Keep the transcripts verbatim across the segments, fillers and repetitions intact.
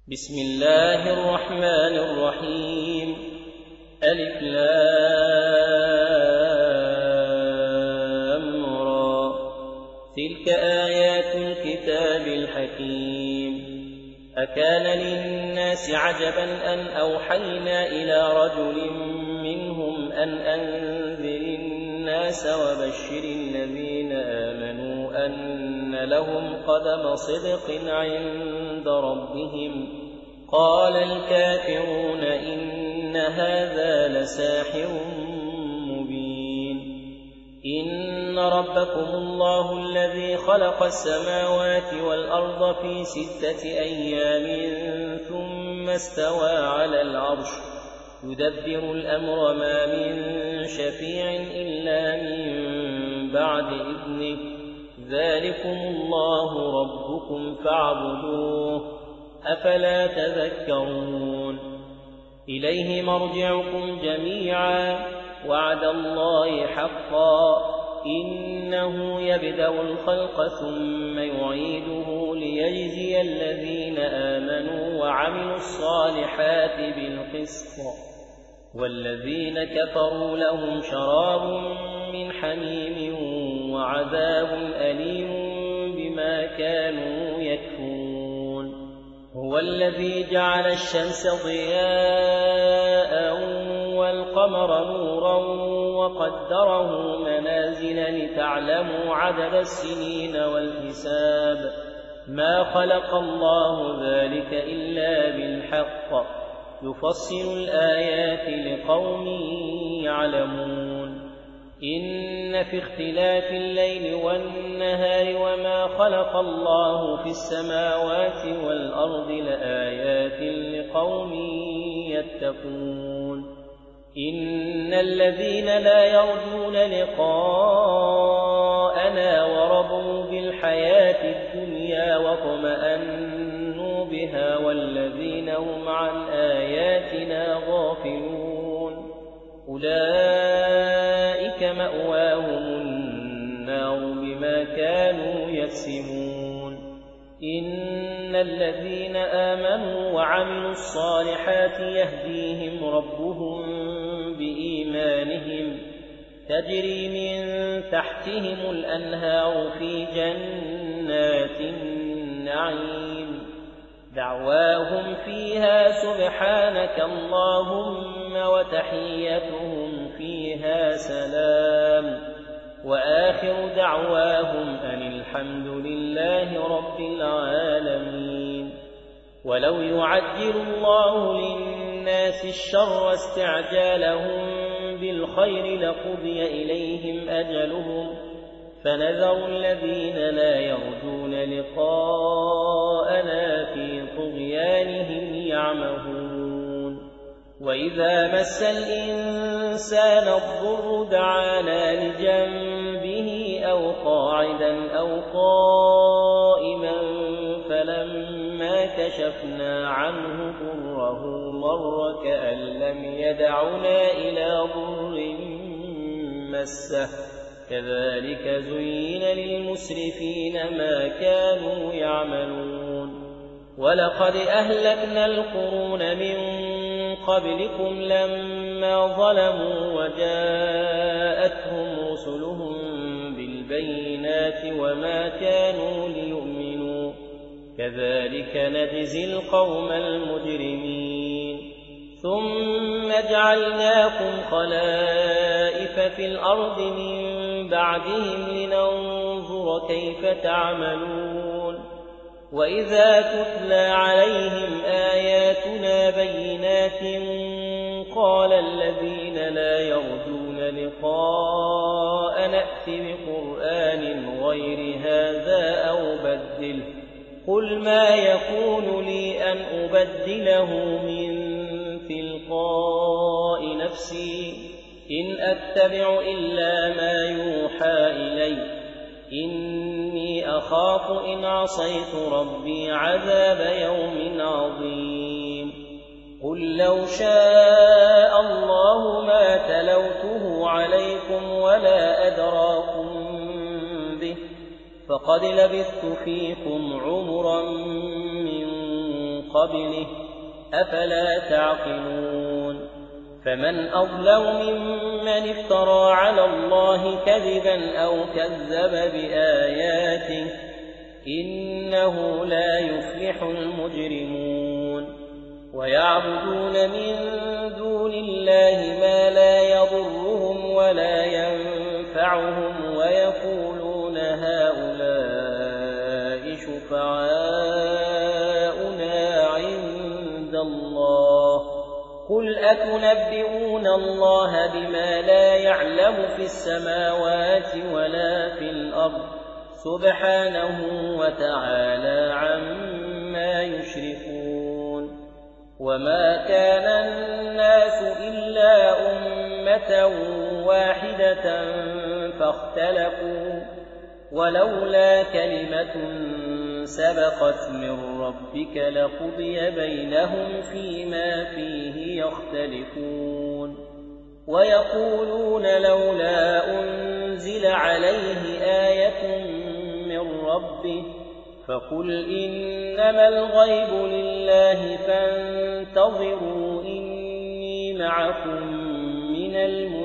بسم الله الرحمن الرحيم. ألف لام را. تلك آيات الكتاب الحكيم. أكان للناس عجبا أن أوحينا إلى رجل منهم أن أنذر الناس وبشر الذين آمنوا أن لهم قدم صدق عند ربهم. قال الكافرون إن هذا لساحر مبين. إن ربكم الله الذي خلق السماوات والأرض في ستة أيام ثم استوى على العرش يدبر الأمر ما من شفيع إلا من بعد إذنه. ذلكم الله ربكم فاعبدوه أفلا تذكرون. إليه مرجعكم جميعا وعد الله حقا إنه يبدأ الخلق ثم يعيده ليجزي الذين آمنوا وعملوا الصالحات بالقسط والذين كفروا لهم شراب من حميم وعذاب أليم بما كانوا يكفرون. هو الذي جعل الشمس ضياء والقمر نورا وقدره منازل لتعلموا عدد السنين والحساب. ما خلق الله ذلك إلا بالحق يفصل الآيات لقوم يعلمون. إن في اختلاف الليل والنهار وما خلق الله في السماوات والأرض لآيات لقوم يتقون. إن الذين لا يرجون لقاءنا ورضوا بالحياة الدنيا واطمأنوا بها والذين هم عن آياتنا غافلون أولئك مأواهم النار بما كانوا يكسبون. إن الذين آمنوا وعملوا الصالحات يهديهم ربهم بإيمانهم تجري من تحتهم الأنهار في جنات النعيم. دعواهم فيها سبحانك اللهم وتحيتهم فيها سلام وآخر دعواهم أن الحمد لله رب العالمين. ولو يعجل الله للناس الشر استعجالهم بالخير لقضي إليهم أجلهم فنذر الذين لا يرجون لقاءنا في طغيانهم يعمهون. وإذا مس الإنسان الضر دعانا لجنبه أو قاعدا أو قائما فلما كشفنا عنه ضره مر كأن لم يدعنا إلى ضر مسه. كذلك زين للمسرفين ما كانوا يعملون. ولقد أهلكنا القرون من قبلكم لما ظلموا وجاءتهم رسلهم بالبينات وما كانوا ليؤمنوا. كذلك نجزي القوم المجرمين. ثم جعلناكم خلائف في الأرض من بعدهم لننظر كيف تعملون. وإذا تتلى عليهم آياتنا بينات قال الذين لا يرجون لقاء نأت بقرآن غير هذا أو بدله. قل ما يكون لي أن أبدله من تلقاء نفسي إن أتبع إلا ما يوحى إلي. إني أخاف إن عصيت ربي عذاب يوم عظيم. قل لو شاء الله ما تلوته عليكم ولا أدراكم به فقد لبثت فيكم عمرا من قبله أفلا تعقلون فمن أظلم ممن افترى على الله كذبا أو كذب بآياته إنه لا يفلح المجرمون ويعبدون من دون الله ما لا يضرهم ولا ينفعهم ويقولون هؤلاء شفعاؤنا عند الله قل أتنبئون الله بما لا يعلم في السماوات ولا في الأرض سبحانه وتعالى عما يشركون وما كان الناس إلا أمة واحدة فاختلفوا ولولا كلمة سبقت من ربك لقضي بينهم فيما فيه يختلفون ويقولون لولا أنزل عليه آية من ربه فقل إنما الغيب لله فانتظروا إني معكم من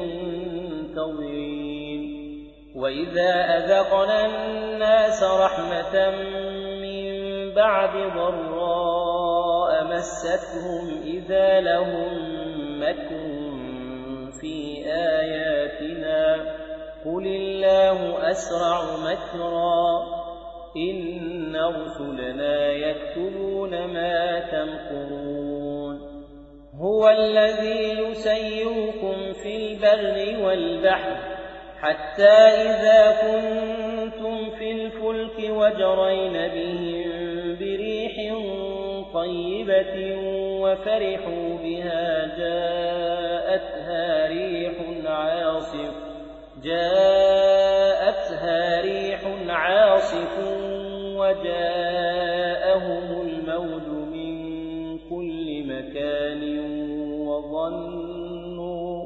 المنتظرين وإذا أذقنا الناس رحمة من بعد ضراء مستهم إذا لهم مكر في آياتنا قل الله أسرع مكرا إن رسلنا يكتبون ما تمكرون هو الذي يسيركم في البر والبحر حتى إذا كنتم في الفلك وجرين بهم بريح طيبة وفرحوا بها جاءتها ريح عاصف جاءتها ريح عاصف وجاءهم الموج من كل مكان وظنوا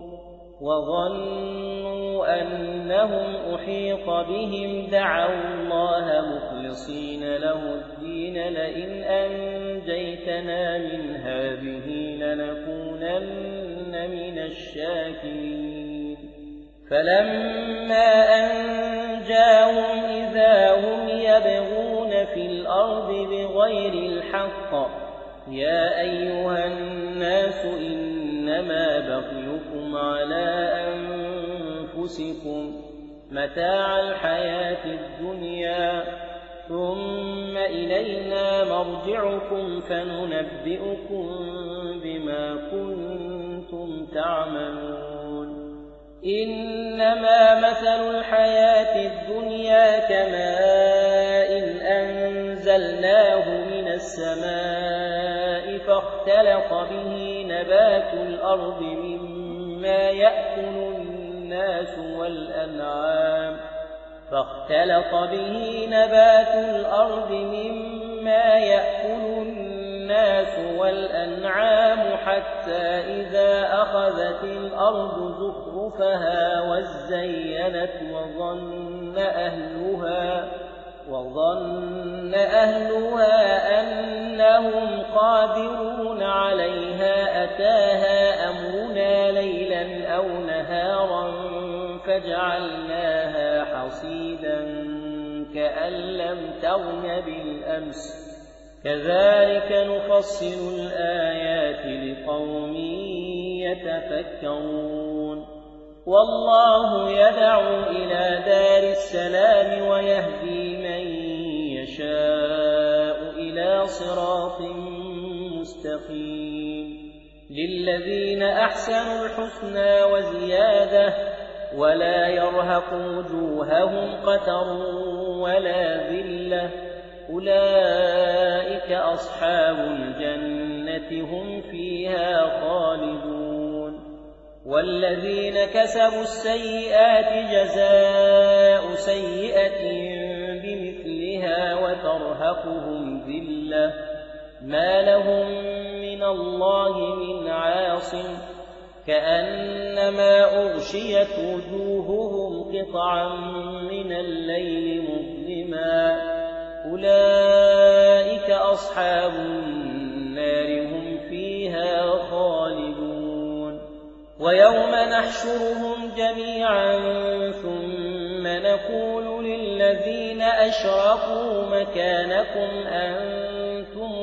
وظنوا أنهم أحيط بهم دعوا الله مخلصين له الدين لئن أنجيتنا من هذه لنكونن من الشاكرين فلما أنجاهم إذا هم يبغون في الأرض بغير الحق يا أيها الناس إنما بغيكم على أنفسكم متاع الحياة الدنيا ثم إلينا مرجعكم فننبئكم بما كنتم تعملون إنما مثل الحياة الدنيا كماء أنزلناه من السماء فاختلط به نبات الأرض مما يأكل الناس والأنعام فاختلط به نبات الأرض مما يأكل الناس والأنعام حتى إذا أخذت الأرض زخرفها وزينت وظن أهلها وظن أهلها أنهم قادرون عليها أتاها أمرنا ليلا أو نهارا فجعلناها حصيدا كأن لم تغن بالأمس كذلك نفصل الآيات لقوم يتفكرون والله يدعو إلى دار السلام ويهدي من يشاء إلى صراط مستقيم للذين أحسنوا الحسنى وزيادة ولا يرهق وجوههم قتر ولا ذلة أولئك أصحاب الجنة هم فيها خالدون والذين كسبوا السيئات جزاء سيئة بمثلها وترهقهم ذلة ما لهم من الله من عاصم كأنما أغشيت وجوههم قطعا من الليل مظلما أولئك أصحاب النار ويوم نحشرهم جميعا ثم نقول للذين أشركوا مكانكم أنتم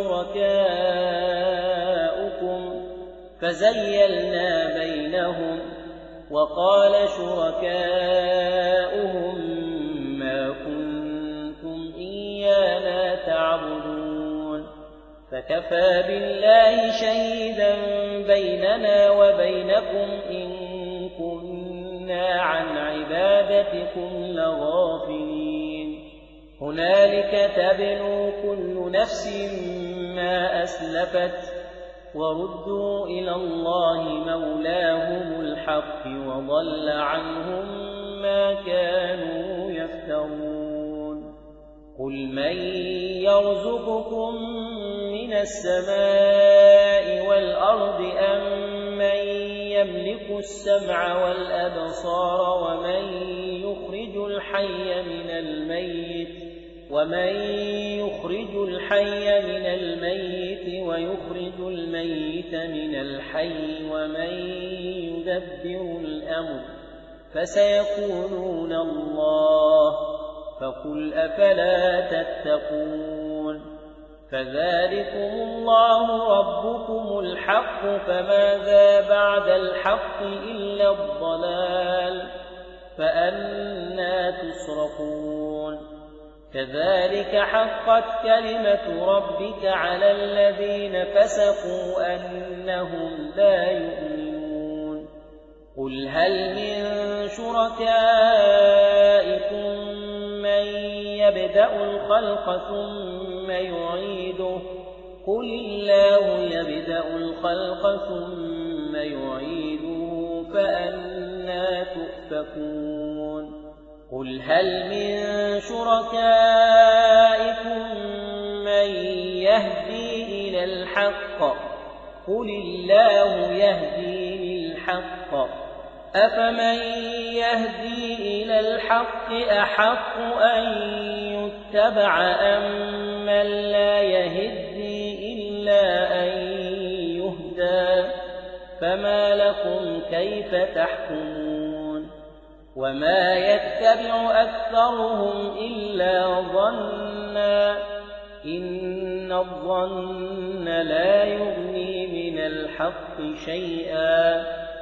وشركاؤكم فزيلنا بينهم وقال شركاؤهم ما كنتم إيانا تعبدون فكفى بالله شهيدا بيننا وبينكم إن كنا عن عبادتكم لغافلين هنالك تبلو كل نفس ما أسلفت وردوا إلى الله مولاهم الحق وضل عنهم ما كانوا يفترون قل من يرزقكم من السماء والأرض أم من يملك السمع والأبصار ومن يخرج الحي من الميت ومن يخرج الحي من الميت ويخرج الميت من الحي ومن يدبر الأمر فسيقولون الله فقل أفلا تتقون فذلكم الله ربكم الحق فماذا بعد الحق إلا الضلال فأنى تصرفون كذلك حقت كلمة ربك على الذين فسقوا أنهم لا يؤمنون قل هل من شركائكم من يبدأ الخلق ثم يعيده قل الله يبدأ الخلق ثم يعيده فأنى تؤفكون قل هل من شركائكم من يهدي إلى الحق قل الله يهدي للحق أفمن يهدي إلى الحق أحق أن يتبع أم من لا يهدي إلا أن يهدى فما لكم كيف تحكمون وما يتبع أكثرهم إلا ظنا إن الظن لا يغني من الحق شيئا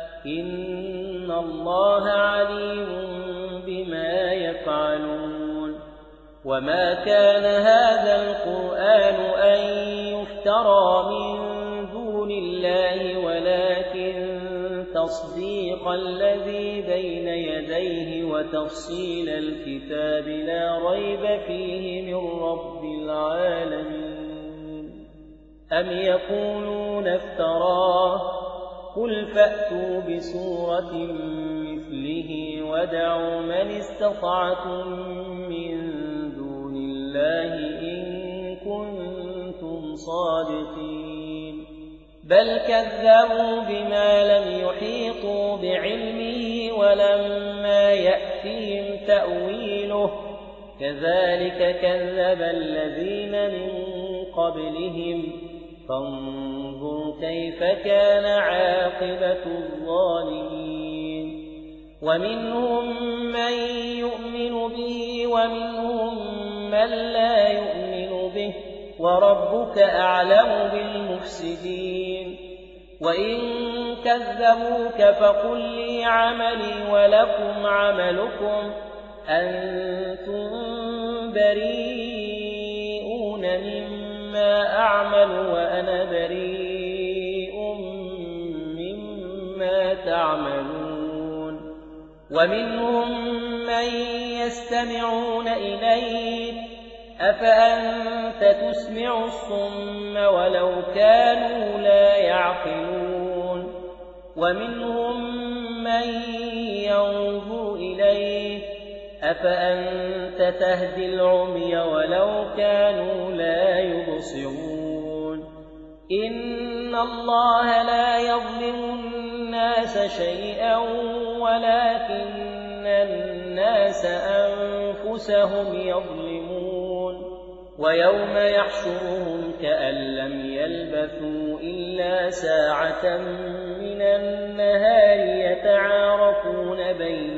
إن الله عليم بما يفعلون وما كان هذا القرآن أن يفترى من دون الله ولكن تصديق الذي بين يديه وتفصيل الكتاب لا ريب فيه من رب العالمين أم يقولون افتراه قل فأتوا بسورة مثله ودعوا من استطعتم من دون الله إن كنتم صادقين بل كذبوا بما لم يحيطوا بعلمه ولما يأتهم تأويله كذلك كذب الذين من قبلهم فانظر كيف كان عاقبة الظالمين ومنهم من يؤمن به ومنهم من لا يؤمن به وربك أعلم بالمفسدين وإن كذبوك فقل لي عملي ولكم عملكم أنتم بريئون مما أعمل وأنا بريء مما تعملون ومنهم من يستمعون إليك أفأنت تسمع الصم ولو كانوا لا يعقلون ومنهم من ينظر إليك أفأنت تهدي العمي ولو كانوا لا يبصرون إن الله لا يظلم الناس شيئا ولكن الناس أنفسهم يظلمون ويوم يحشرهم كأن لم يلبثوا إلا ساعة من النهار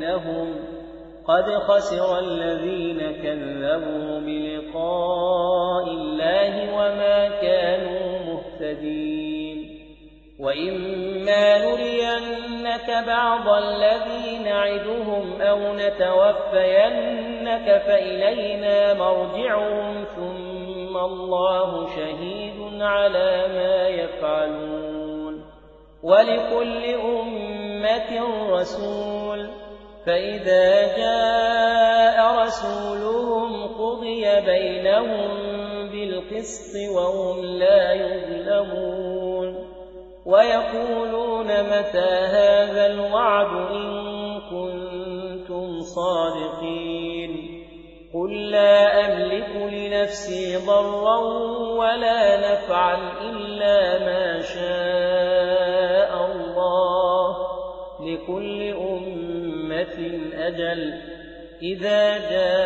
لهم قد خسر الذين كذبوا بلقاء الله وما كانوا مهتدين وإما نرينك بعض الذي نعدهم أو نتوفينك فإلينا مرجعهم ثم الله شهيد على ما يفعلون ولكل أمة رسول فإذا جاء رسولهم قضي بينهم بالقسط وهم لا يظلمون ويقولون متى هذا الوعد إن كنتم صادقين قل لا أملك لنفسي ضرا ولا نفعا إلا ما شاء الله لكل أمة أجل إذا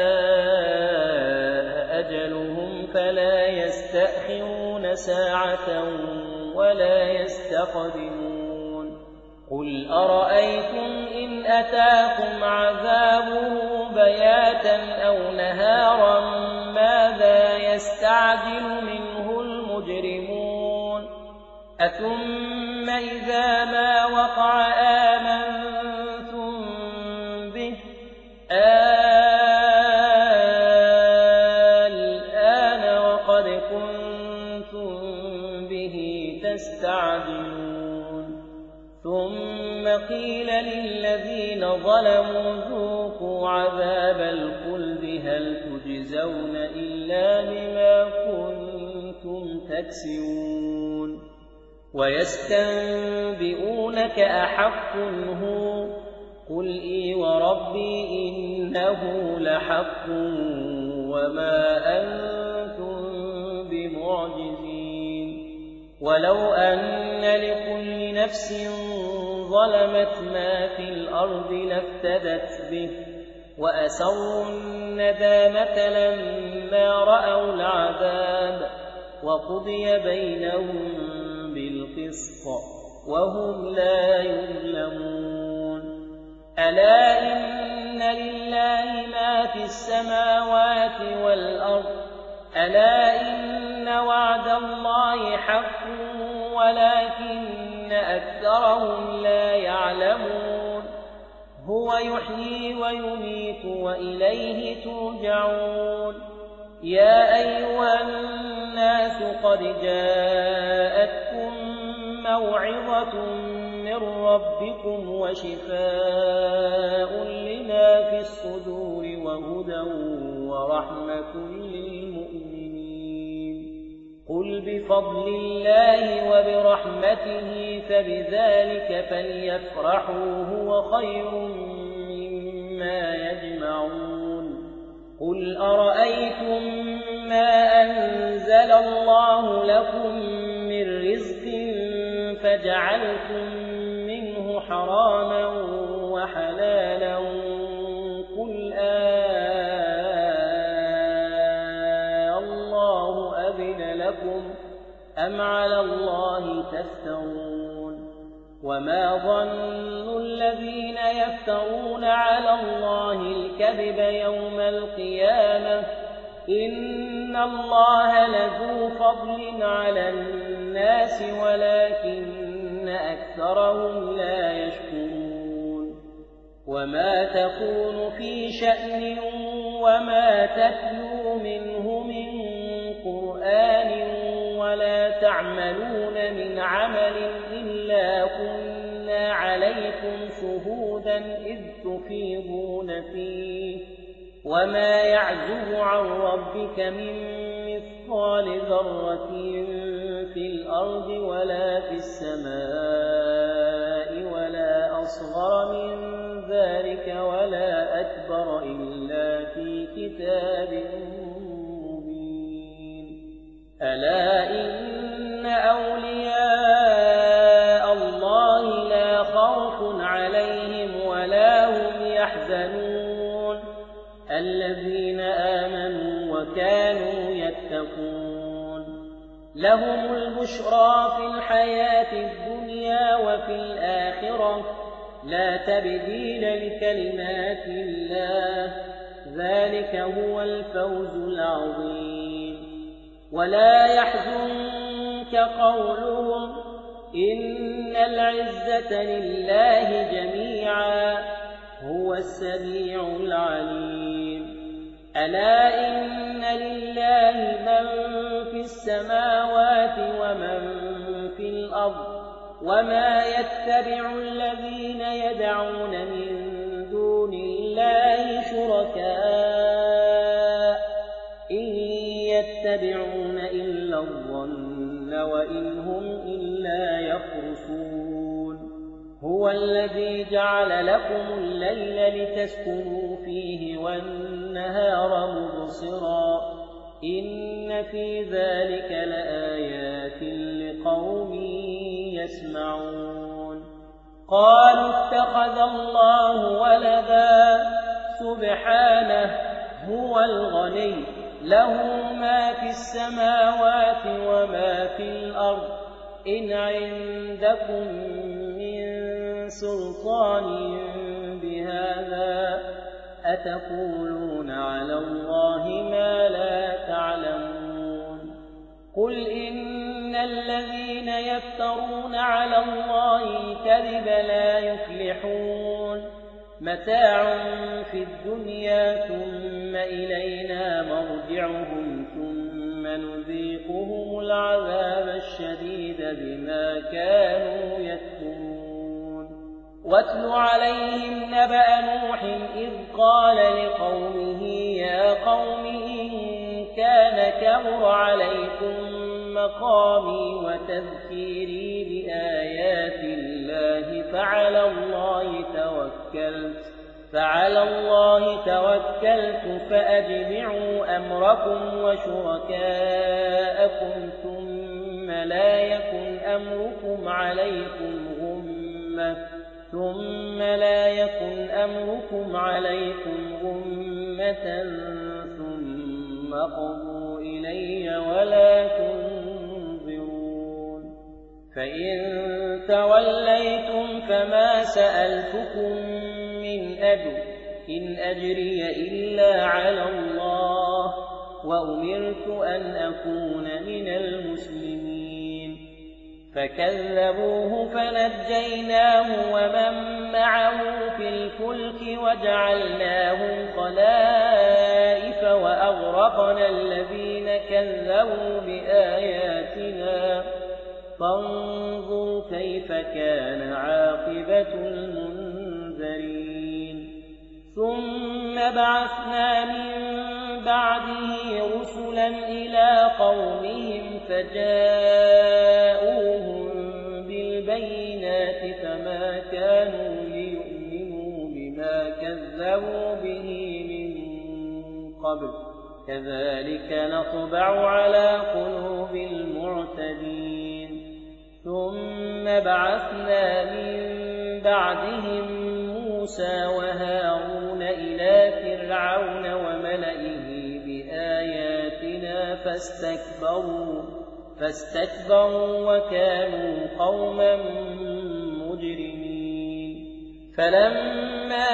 جاء أجلهم فلا يستأخرون ساعة ولا يستقدمون قل أرأيتم إن أتاكم عذابه بياتا أو نهارا ماذا يستعجل منه المجرمون أثم إذا ما وقع آمنتم به الآن وقد كنتم به تستعجلون ثم قيل للذين ظلموا ذوقوا عذاب الخلد هل تجزون إلا بما كنتم تكسبون ويستنبئونك أحق هو قل إي وربي إنه لحق وما أنتم بمعجزين ولو أن لكل نفس ظلمت ما في الأرض لافتدت به وأسروا الندامة لما رأوا العذاب وقضي بينهم بالقسط وهم لا يظلمون ألا إن لله ما في السماوات والأرض ألا إن وعد الله حق ولكن أكثرهم لا يعلمون هو يحيي ويميت وإليه ترجعون يا أيها الناس قد جاءتكم موعظة من ربكم وشفاء لما في الصدور وهدى ورحمة للمؤمنين قل بفضل الله وبرحمته فبذلك فليفرحوا هو خير مما يجمعون قل أرأيتم ما أنزل الله لكم من رزق فجعلتم منه حراما وحلالا قل آه الله أذن لكم أم على الله تفترون وما ظن الذين يفترون على الله الكذب يوم القيامة إن الله لذو فضل على الناس ولكن أكثرهم لا يشكرون وما تكون في شأن وما تتلو منه من قرآن ولا تعملون من عمل إلا كنا عليكم شهودا إذ تفيضون فيه وما يعزب عن ربك من مثقال ذرة في الأرض ولا في السماء ولا أصغر من ذلك ولا أكبر إلا في كتاب مبين ألا إن أولياء الله لا خوف عليهم ولا هم يحزنون الذين آمنوا وكانوا يتقون لهم البشرى في الحياة الدنيا وفي الآخرة لا تبديل لكلمات الله ذلك هو الفوز العظيم ولا يحزنك قولهم إن العزة لله جميعا هو السميع العليم ألا إن لله من في السماوات ومن في الأرض وما يتبع الذين يدعون من دون الله شركاء إن يتبعون إلا الظن وإن هم إلا يخرصون هو الذي جعل لكم الليل لتسكنوا فيه والنهار مبصرا إن في ذلك لآيات لقوم يسمعون قالوا اتخذ الله ولدا سبحانه هو الغني له ما في السماوات وما في الأرض إن عندكم من سلطان بهذا أتقولون على الله ما لا تعلمون قل إن الذين يفترون على الله الكذب لا يفلحون متاع في الدنيا ثم إلينا مرجعهم ثم نذيقهم العذاب الشديد بما كانوا يكفرون واتل عليهم نبأ نوح إذ قال لقومه يا قوم إن كان كبر عليكم مقامي وتذكيري بآيات الله فعلى الله توكلت فعلى الله توكلت فأجمعوا أمركم وشركاءكم ثم لا يكن أمركم عليكم غمة ثم لا يكن أمركم عليكم غمة ثم قضوا إلي ولا تنظرون فإن توليتم فما سألتكم من أجر إن أجري إلا على الله وأمرت أن أكون من المسلمين فكذبوه فنجيناه ومن معه في الفلك وجعلناهم خلائف وأغرقنا الذين كذبوا بآياتنا فانظر كيف كان عاقبة المنذرين ثم بعثنا من بعده رسلا إلى قومهم فجاءوهم بالبينات فما كانوا ليؤمنوا بما كذبوا به من قبل كذلك نطبع على قلوب المعتدين ثم بعثنا من بعدهم موسى وهارون إلى فرعون وملئه بآياتنا فاستكبروا فاستكبروا وكانوا قوما مجرمين فلما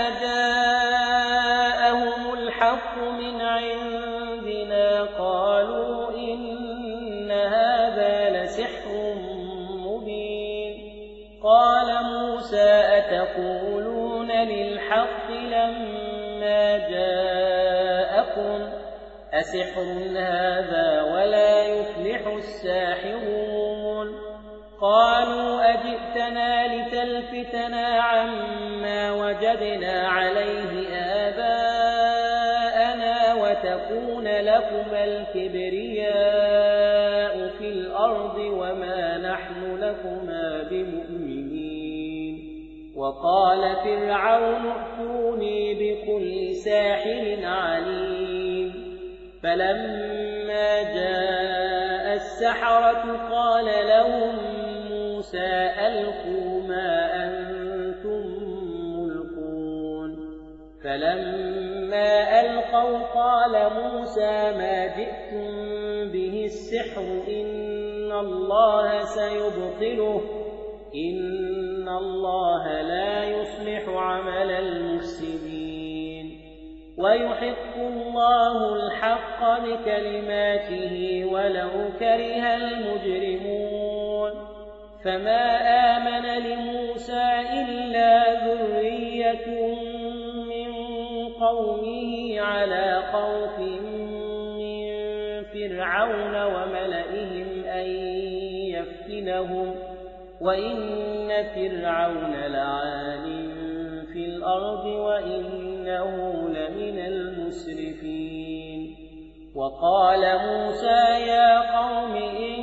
جاءهم الحق من عندنا قالوا إن هذا لسحر مبين قال موسى أتقولون للحق لما جاءكم أسحر هذا ولا يفلح الساحرون قالوا أجئتنا لتلفتنا عما وجدنا عليه آباءنا وتكون لكما الكبرياء في الأرض وما نحن لكما بمؤمنين وقال فرعون ائتوني بكل ساحر عليم فلما جاء السحرة قال لهم موسى ألقوا ما أنتم ملقون فلما ألقوا قال موسى ما جئتم به السحر إن الله سيبطله إن الله لا يصلح عمل المفسدين ويحق الله الحق بكلماته ولو كره المجرمون فما آمن لموسى إلا ذرية من قومه على خوف من فرعون وملئهم أن يفتنهم وإن فرعون لعال في الأرض وإنه لمن المسرفين وقال موسى يا قوم إن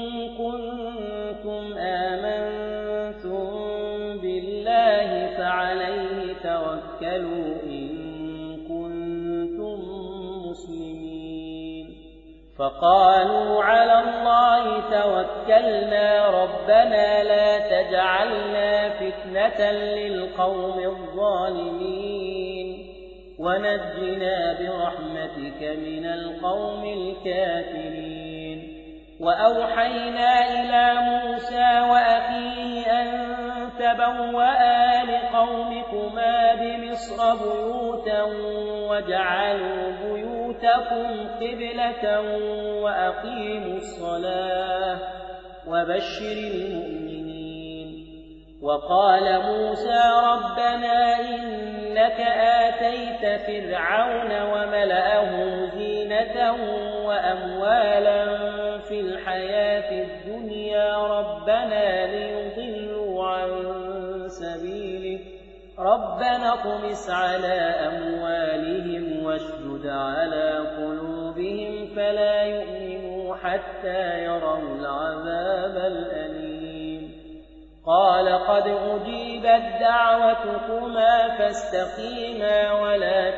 كنتم آمنتم بالله فعليه توكلوا إن كنتم مسلمين فقالوا على الله توكلنا ربنا لا تجعلنا فتنة للقوم الظالمين ونجنا برحمتك من القوم الكافرين وأوحينا إلى موسى وأخيه أن تبوأ لقومكما بمصر بيوتا وجعلوا بيوتكم قبلة وأقيموا الصلاة وبشر المؤمنين وقال موسى ربنا إنك آتيت فرعون وملأه زينة وأموالا في الحياة الدنيا ربنا ليضلوا عن سبيلك ربنا اطمس على أموالهم واشدد على قلوبهم فلا يؤمنوا حتى يروا العذاب الأليم قال قد أجيبت دعوتكما فاستقيما ولا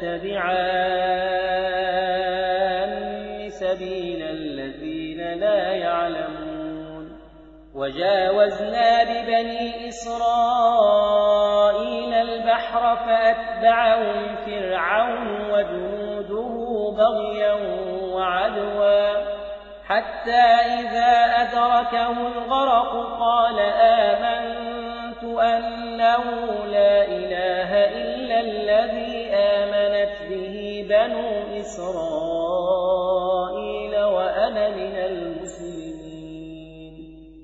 تتبعان سبيل الذين لا يعلمون وجاوزنا ببني إسرائيل البحر فأتبعهم فرعون وجنوده بغيا وعدوا حتى إذا أدركه الغرق قال آمنت أنه لا إله إلا الذي آمنت به بنو إسرائيل وأنا من المسلمين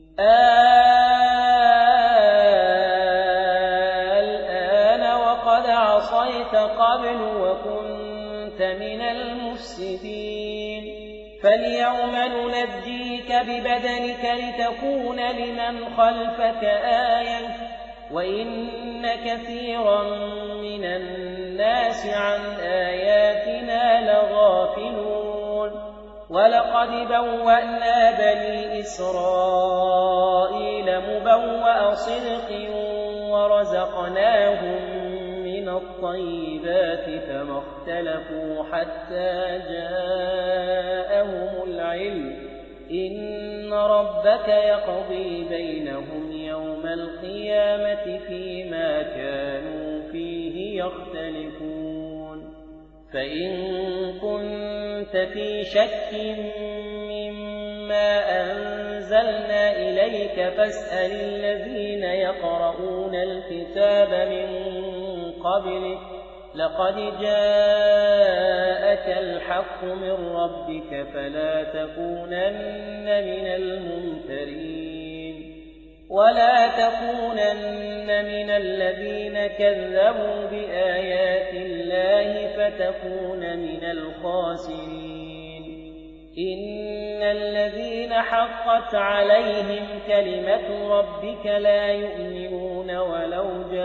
الآن وقد عصيت قبل وكنت من المفسدين فاليوم ننجيك ببدنك لتكون لمن خلفك آية وإن كثيرا من الناس عن آياتنا لغافلون ولقد بوأنا بني إسرائيل مبوأ صدق ورزقناهم من الطيبات فما اختلفوا حتى جاءهم العلم إن ربك يقضي بينهم يوم القيامة فيما كانوا فيه يختلفون فإن كنت في شك مما أنزلنا إليك فاسأل الذين يقرؤون الكتاب من قبلك لقد جاءك الحق من ربك فلا تكونن من الممترين ولا تكونن من الذين كذبوا بآيات الله فتكون من الخاسرين إن الذين حقت عليهم كلمة ربك لا يؤمنون ولو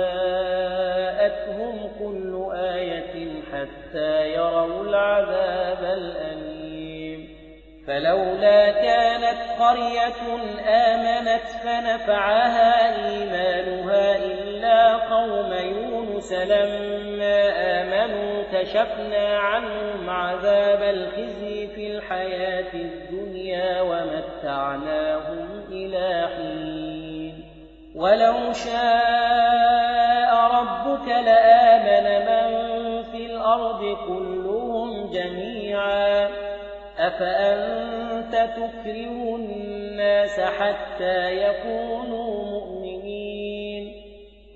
جاءتهم كل آية حتى يروا العذاب الأليم فلولا كانت قرية آمنت فنفعها إيمانها إلا قوم يونس لما آمنوا كشفنا عنهم عذاب الخزي في الحياة الدنيا ومتعناهم إلى حين ولو شاء ربك لآمن من في الأرض كلهم جميعا أفأنت تكره الناس حتى يكونوا مؤمنين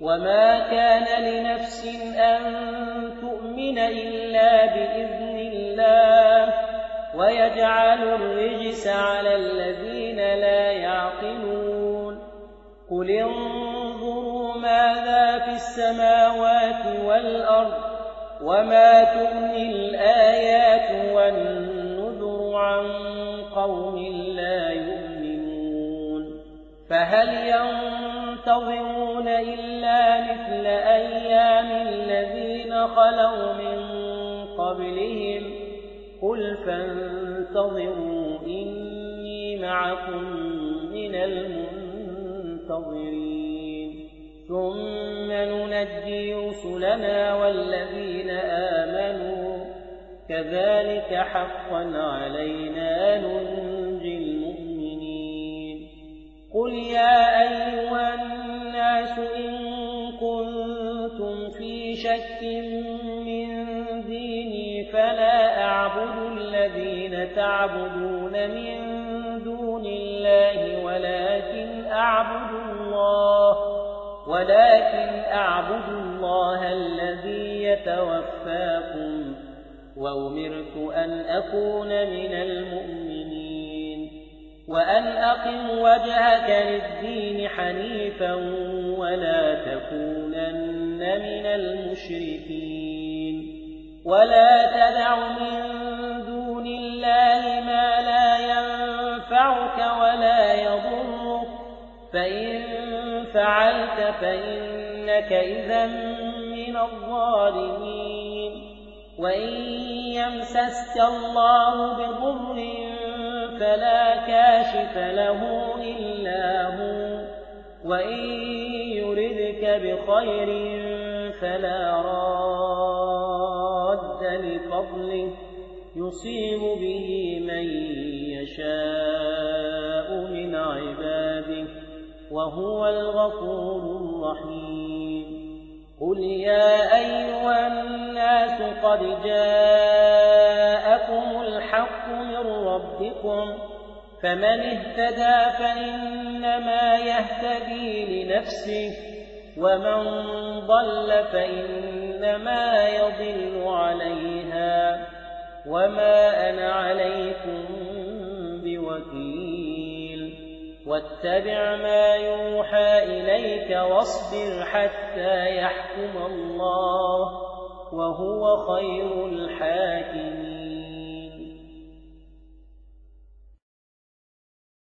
وما كان لنفس أن تؤمن إلا بإذن الله ويجعل الرجس على الذين لا يعقلون قل انظروا ماذا في السماوات والأرض وما تغني الآيات والنذر عن قوم لا يؤمنون فهل ينتظرون إلا مثل أيام الذين خلوا من قبلهم قل فانتظروا إني معكم من المنتظرين ثم ننجي رسلنا والذين آمنوا كذلك حقا علينا ننجي المؤمنين قل يا أيها الناس إن كنتم في شك من ديني فلا أعبد الذين تعبدون من دون الله ولكن أعبد الله ولكن أعبد الله الذي يتوفاكم وأمرت أن أكون من المؤمنين وأن أقم وجهك للدين حنيفا ولا تكونن من المشركين ولا تدع من دون الله ما لا ينفعك ولا يضرك فإن فعلت فإنك إذا من الظالمين وإن يمسسك الله بضر فلا كاشف له إلا هو وإن يردك بخير فلا راد لفضله يصيب به من يشاء من عباده وهو الغفور الرحيم قل يا أيها الناس قد جاءكم الحق من ربكم فمن اهتدى فإنما يهتدي لنفسه ومن ضل فإنما يضل عليها وما أنا عليكم بوكيل واتبع ما يوحى إليك واصبر حتى يحكم الله وهو خير الحاكمين